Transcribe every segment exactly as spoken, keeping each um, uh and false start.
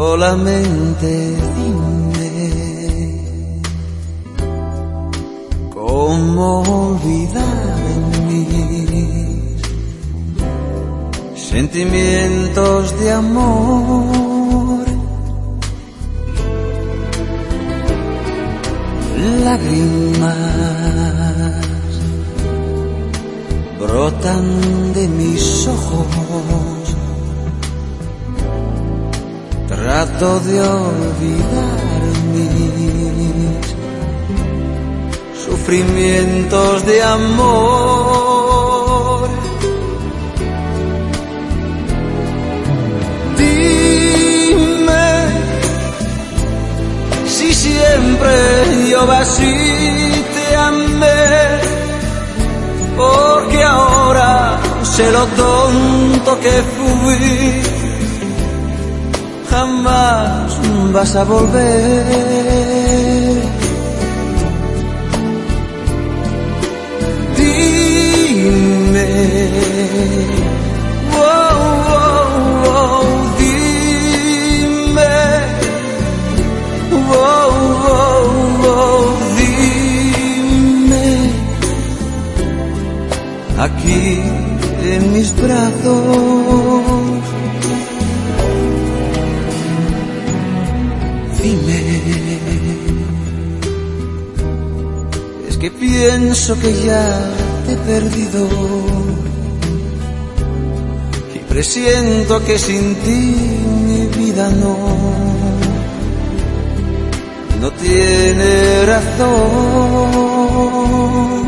Solamente dime cómo olvidar mis sentimientos de amor, lágrimas brotan de mis ojos. Trato de olvidar mis sufrimientos de amor. Dime si siempre yo así te amé, porque ahora sé lo tonto que fui. Jamás vas a volver. Dime, oh, oh, oh, dime, oh, oh, oh, dime, aquí en mis brazos. Dime, es que pienso que ya te he perdido y presiento que sin ti mi vida no, no tiene razón.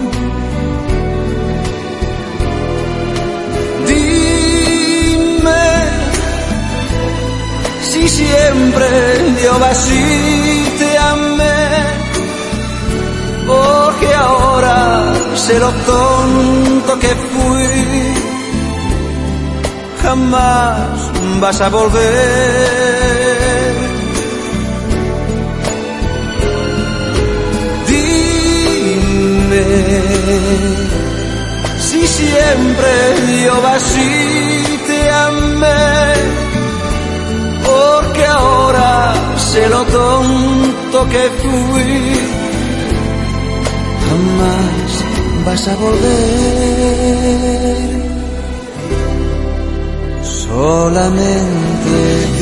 Dime si siempre yo así te amé, porque ahora sé lo tonto que fui. Jamás vas a volver. Dime si siempre yo así te amé, porque ahora sé lo tonto que fui. Jamás vas a volver. Solamente